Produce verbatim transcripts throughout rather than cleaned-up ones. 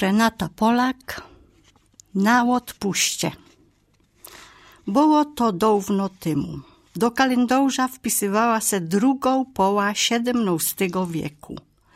Renata Polak na odpuście. Było to dawno temu. Do kalendarza wpisywała se drugą poła siedemnastego wieku.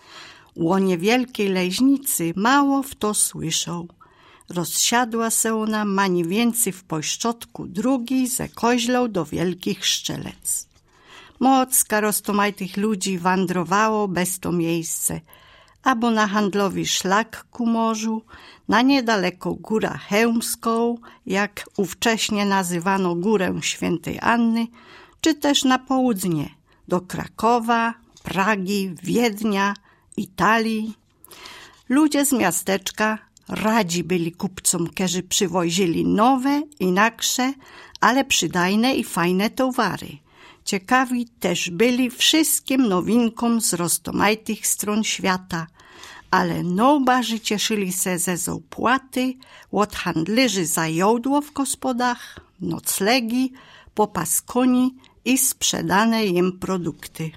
O niewielkiej leźnicy mało w to słyszał. Rozsiadła se ona mani więcej w pośrodku drugi ze koźlą do wielkich szczelec. Moc karostomajtych ludzi wandrowało bez to miejsce, albo na handlowy szlak ku morzu, na niedaleko górę Chełmską, jak ówcześnie nazywano górę Świętej Anny, czy też na południe, do Krakowa, Pragi, Wiednia, Italii. Ludzie z miasteczka radzi byli kupcom, którzy przywozili nowe, inaksze, ale przydajne i fajne towary. Ciekawi też byli wszystkim nowinkom z roztomajtych stron świata, ale najbardziej cieszyli se ze zapłaty od handlarzy za jodło w gospodach, noclegi, popas koni i sprzedane im produkty.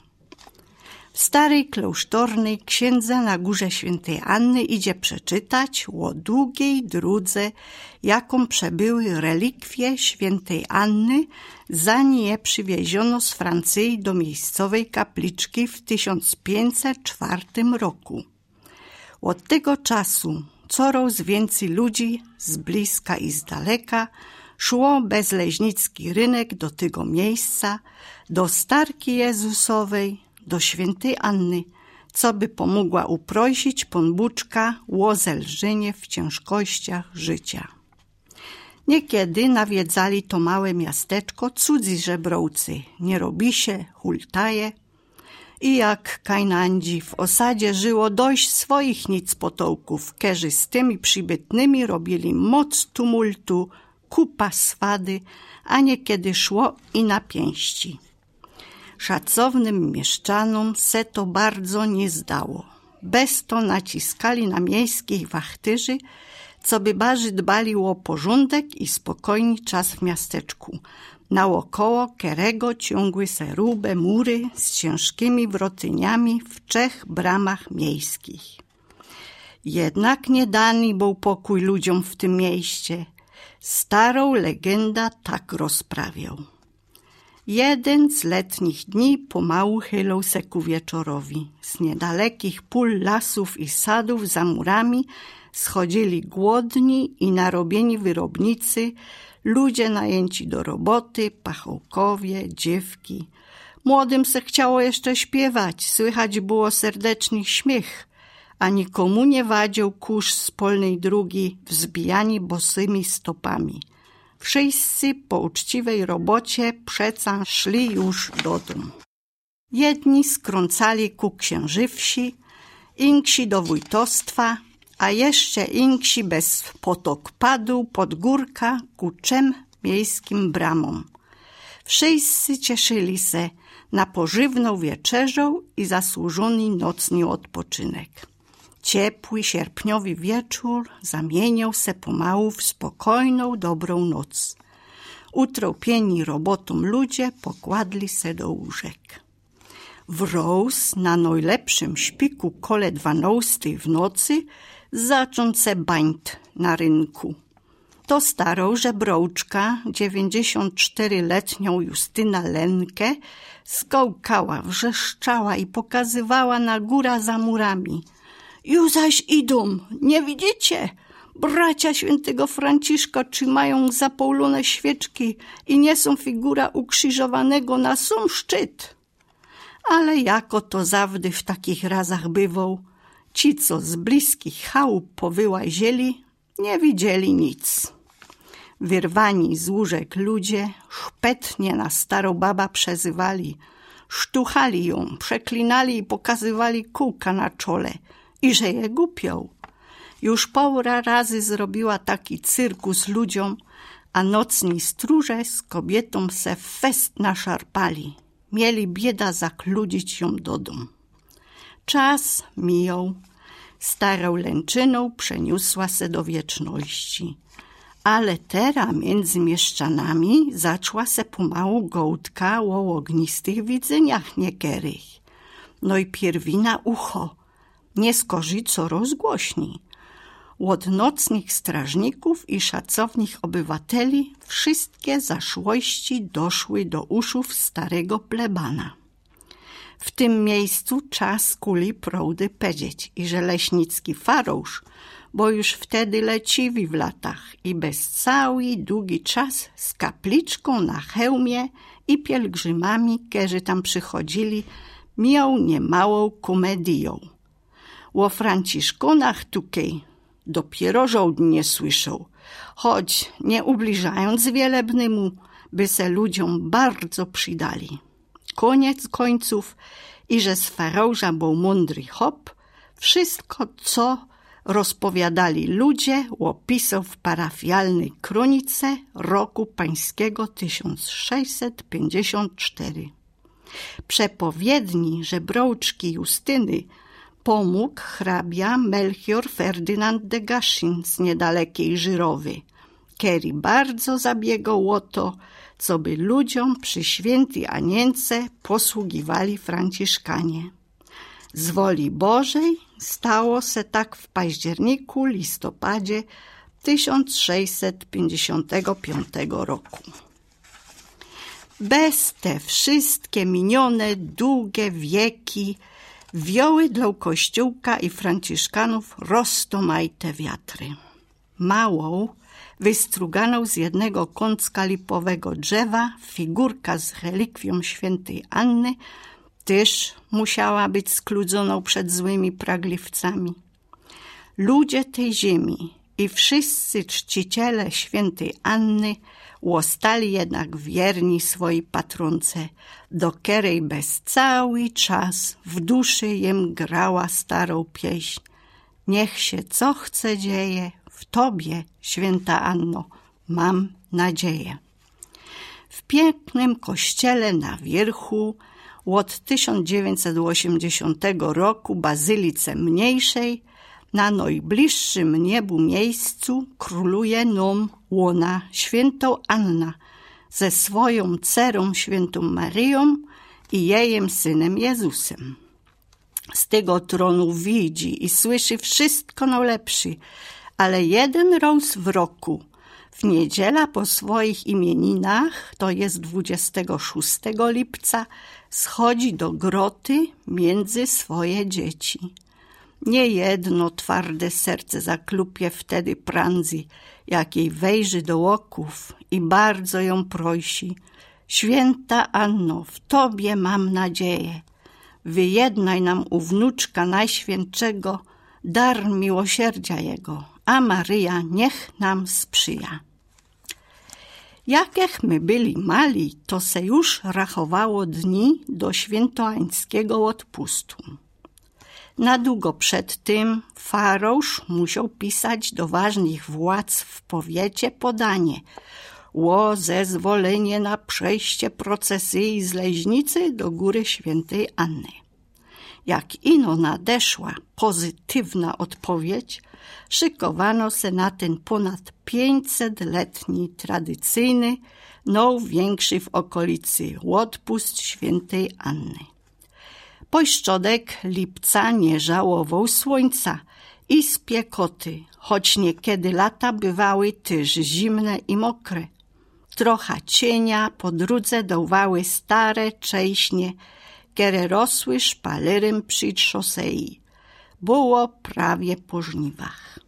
W starej klasztornej księdze na górze Świętej Anny idzie przeczytać o długiej drudze, jaką przebyły relikwie Świętej Anny, zanim je przywieziono z Francji do miejscowej kapliczki w tysiąc pięćset czwartym roku. Od tego czasu coraz więcej ludzi z bliska i z daleka szło bez leźnicki rynek do tego miejsca, do Starki Jezusowej, do Świętej Anny, co by pomogła uprosić Pan Buczka o zelżenie w ciężkościach życia. Niekiedy nawiedzali to małe miasteczko cudzy żebrowcy, nie robi się, hultaje. I jak kajnandzi w osadzie żyło dość swoich nic potołków, kerzy z tymi przybytnymi robili moc tumultu, kupa swady, a niekiedy szło i na pięści. Szacownym mieszczanom se to bardzo nie zdało. Bez to naciskali na miejskich wachtyrzy, co by barzy dbali o porządek i spokojny czas w miasteczku. Naokoło kerego ciągły se rube mury z ciężkimi wrotyniami w trzech bramach miejskich. Jednak nie dany był pokój ludziom w tym mieście. Starą legenda tak rozprawiał. Jeden z letnich dni pomału chylał se ku wieczorowi. Z niedalekich pól lasów i sadów za murami schodzili głodni i narobieni wyrobnicy, ludzie najęci do roboty, pachołkowie, dziewki. Młodym se chciało jeszcze śpiewać, słychać było serdeczny śmiech, a nikomu nie wadził kurz z polnej drugi, wzbijani bosymi stopami. Wszyscy po uczciwej robocie przeca szli już do domu. Jedni skrącali ku księżywsi, inksi do wójtostwa, a jeszcze inksi bez potok padł pod górka ku trzem miejskim bramom. Wszyscy cieszyli se na pożywną wieczerzą i zasłużony nocny odpoczynek. Ciepły, sierpniowy wieczór zamieniał se pomału w spokojną, dobrą noc. Utropieni robotą ludzie pokładli se do łóżek. Wróz na najlepszym śpiku kole dwanastej w nocy zacząć se bańt na rynku. To starą żebrołczka, dziewięćdziesięcioczteroletnią Justyna Lenkę, skołkała, wrzeszczała i pokazywała na góra za murami. Już zaś idą, nie widzicie? Bracia świętego Franciszka trzymają zapalone świeczki i niosą figura ukrzyżowanego na sam szczyt. Ale jako to zawdy w takich razach bywał, ci, co z bliskich chałup powyłazieli, nie widzieli nic. Wyrwani z łóżek ludzie szpetnie na starą baba przezywali, sztuchali ją, przeklinali i pokazywali kółka na czole i że je głupią. Już półra razy zrobiła taki cyrkus ludziom, a nocni stróże z kobietą se fest naszarpali. Mieli bieda zakludzić ją do domu. Czas mijał. Starą lęczyną przeniosła se do wieczności. Ale teraz między mieszczanami zaczęła se pomału gołdka o ognistych widzeniach niekierych. No i pierwi na ucho. Nie skorzy co rozgłośni. Od nocnych strażników i szacownych obywateli wszystkie zaszłości doszły do uszów starego plebana. W tym miejscu czas kuli proudy powiedzieć, i że leśnicki farousz, bo już wtedy leciwi w latach i bez cały długi czas z kapliczką na hełmie i pielgrzymami, którzy tam przychodzili, miał niemałą komedią. O Franciszkonach tukej dopiero żołdnie słyszał, choć nie ubliżając wielebnemu, by se ludziom bardzo przydali. Koniec końców, i że z farouża był mądry hop, wszystko, co rozpowiadali ludzie, opisał w parafialnej kronice roku pańskiego tysiąc sześćset pięćdziesiąt cztery. Przepowiedni żebrołczki Justyny pomógł hrabia Melchior Ferdynand de Gaschin z niedalekiej Żyrowy, który bardzo zabiegał o to, co by ludziom przy świętej Anience posługiwali Franciszkanie. Z woli Bożej stało se tak w październiku, listopadzie tysiąc sześćset pięćdziesiątego piątego roku. Bez te wszystkie minione długie wieki wioły dla Kościółka i Franciszkanów roztomajte wiatry. Małą, wystruganą z jednego kącka lipowego drzewa figurka z relikwią świętej Anny też musiała być skludzoną przed złymi pragliwcami. Ludzie tej ziemi i wszyscy czciciele świętej Anny ostali jednak wierni swojej patronce, do której bez cały czas w duszy jem grała starą pieśń. Niech się co chce dzieje, w Tobie, święta Anno, mam nadzieję. W pięknym kościele na wierchu od tysiąc dziewięćset osiemdziesiątego roku bazylice mniejszej na najbliższym niebu miejscu króluje nom łona świętą Anna ze swoją cerą świętą Maryją i jejem synem Jezusem. Z tego tronu widzi i słyszy wszystko najlepszy, ale jeden raz w roku, w niedziela po swoich imieninach, to jest dwudziestego szóstego lipca, schodzi do groty między swoje dzieci. Niejedno twarde serce zaklupie wtedy prędzy, jak jej wejrzy do oków i bardzo ją prosi. Święta Anno, w Tobie mam nadzieję. Wyjednaj nam u wnuczka Najświętszego dar miłosierdzia Jego, a Maryja niech nam sprzyja. Jakich my byli mali, to se już rachowało dni do świętoańskiego odpustu. Na długo przed tym farousz musiał pisać do ważnych władz w powiecie podanie o zezwolenie na przejście procesji z Leźnicy do Góry Świętej Anny. Jak ino nadeszła pozytywna odpowiedź, szykowano se na ten ponad pięćsetletni tradycyjny, największy w okolicy odpust Świętej Anny. Pośrodek lipca nie żałował słońca i spiekoty, choć niekiedy lata bywały też zimne i mokre. Trochę cienia po drodze dawały stare cześnie, które rosły szpalerem przy szosei. Było prawie po żniwach.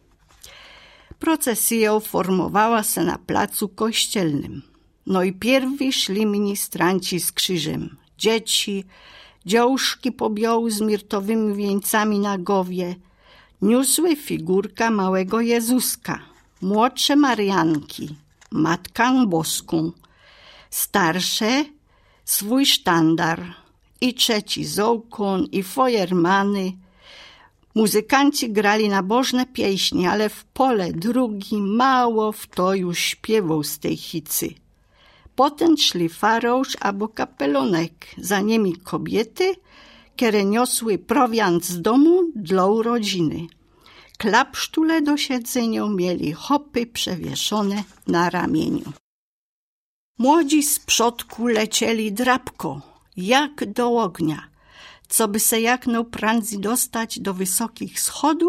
Procesja formowała się na placu kościelnym. No i pierwi szli ministranci z krzyżem. Dzieci, dziążki pobioły z mirtowymi wieńcami na głowie. Niosły figurka małego Jezuska, młodsze Marianki, Matkę Boską, starsze swój sztandar i trzeci zołkon i fojermany. Muzykanci grali nabożne pieśni, ale w pole drugi mało w to już śpiewał z tej hicy. Potem szli farousz albo kapelonek, za nimi kobiety, które niosły prowiant z domu dla rodziny. Klapsztule do siedzenia mieli hopy przewieszone na ramieniu. Młodzi z przodku lecieli drapko, jak do ognia, co by se jak najprędzej dostać do wysokich schodów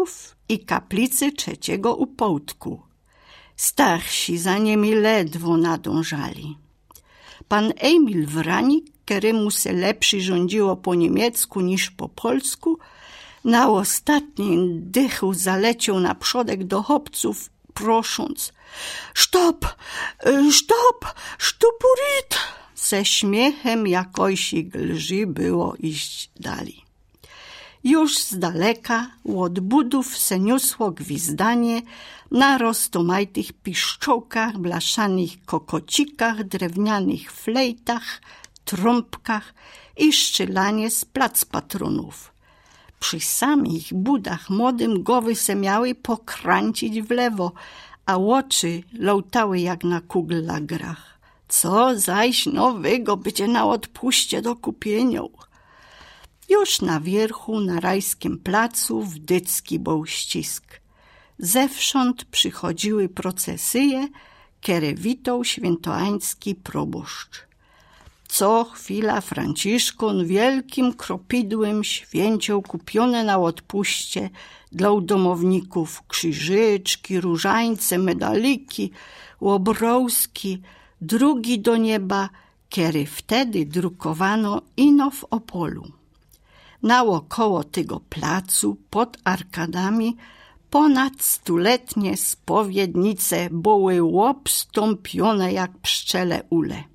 i kaplicy trzeciego upołtku. Starsi za nimi ledwo nadążali. Pan Emil Wranik, któremu se lepszy rządziło po niemiecku niż po polsku, na ostatnim dychu zaleciał na przodek do chłopców, prosząc: „Stop, stop, sztupurit!” Ze śmiechem jakojsi lży było iść dali. Już z daleka od budów se niosło gwizdanie na roztomajtych piszczołkach, blaszanych kokocikach, drewnianych flejtach, trąbkach i szczylanie z plac patronów. Przy samych budach młodym głowy se miały pokręcić w lewo, a oczy lątały jak na kuglagrach. Co zaś nowego będzie na odpuście do kupienia? Już na wierchu, na rajskim placu, wdycki był ścisk. Zewsząd przychodziły procesje, które witał świętoański proboszcz. Co chwila Franciszkun wielkim kropidłem święciał kupione na odpuście dla udomowników krzyżyczki, różańce, medaliki, łobrowski, drugi do nieba, który wtedy drukowano ino w Opolu. Naokoło tego placu, pod arkadami, ponad stuletnie spowiednice były obstąpione jak pszczele ule.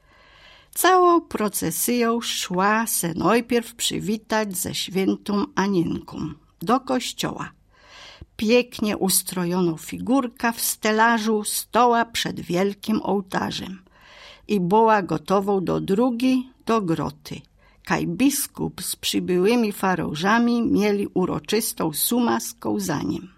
Całą procesją szła se najpierw przywitać ze świętą Anienką do kościoła. Pięknie ustrojono figurka w stelażu stoła przed wielkim ołtarzem i była gotową do drugi do groty. Kaj biskup z przybyłymi farożami mieli uroczystą sumę z kołzaniem.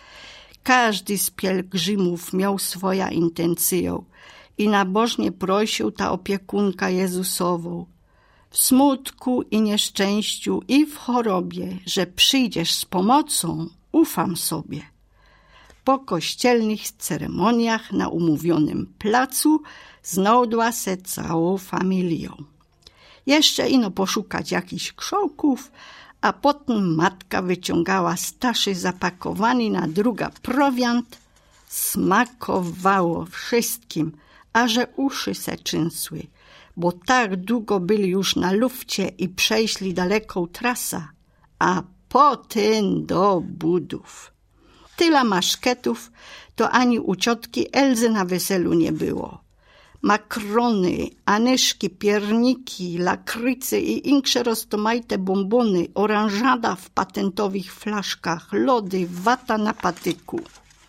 Każdy z pielgrzymów miał swoją intencję i nabożnie prosił ta opiekunka Jezusową w smutku i nieszczęściu i w chorobie, że przyjdziesz z pomocą, ufam sobie. Po kościelnych ceremoniach na umówionym placu znalazła se całą familią. Jeszcze ino poszukać jakichś krzołków, a potem matka wyciągała staszy zapakowany na druga prowiant. Smakowało wszystkim, a że uszy se trzęsły, bo tak długo byli już na lufcie i przejśli daleką trasę, a potem do budów. Tyle maszketów to ani u ciotki Elzy na weselu nie było. Makrony, anyszki, pierniki, lakrycy i insze roztomajte bombony, oranżada w patentowych flaszkach, lody, wata na patyku.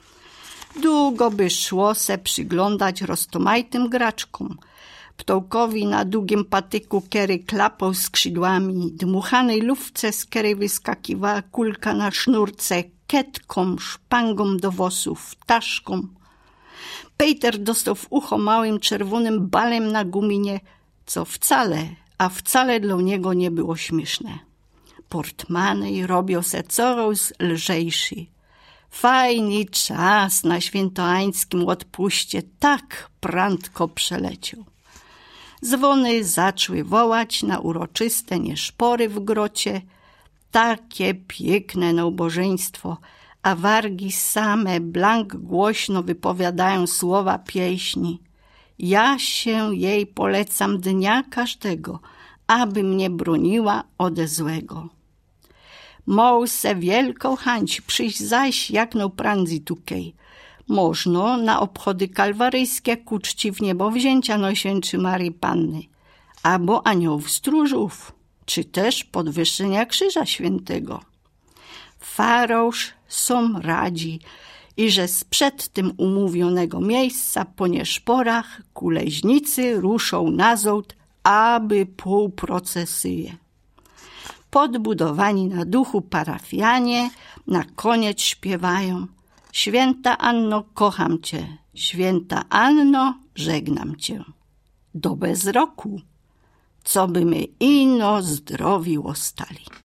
Długo by szło se przyglądać roztomajtym graczkom, ptołkowi na długim patyku, który klapał skrzydłami, dmuchanej lufce, z której wyskakiwała kulka na sznurce, ketkom, szpangom do włosów, ptaszkom. Peter dostał w ucho małym czerwonym balem na guminie, co wcale, a wcale dla niego nie było śmieszne. Portmanej robił se coraz lżejszy. Fajny czas na świętoańskim odpuście tak prędko przeleciał. Dzwony zaczęły wołać na uroczyste nieszpory w grocie. Takie piękne nabożeństwo, a wargi same blank głośno wypowiadają słowa pieśni. Ja się jej polecam dnia każdego, aby mnie broniła ode złego. Mał se wielką chęć przyjść zaś jak najprędzej tukej. Można na obchody kalwaryjskie ku czci w niebo wzięcia Najświętszej Maryi Panny, albo aniołów stróżów, czy też podwyższenia Krzyża Świętego. Farosz są radzi i że sprzed tym umówionego miejsca po nieszporach ku Leźnicy ruszą na zółt, aby półprocesyje. Podbudowani na duchu parafianie na koniec śpiewają: Święta Anno, kocham Cię, Święta Anno, żegnam Cię. Do bezroku, co by my ino zdrowi ostali.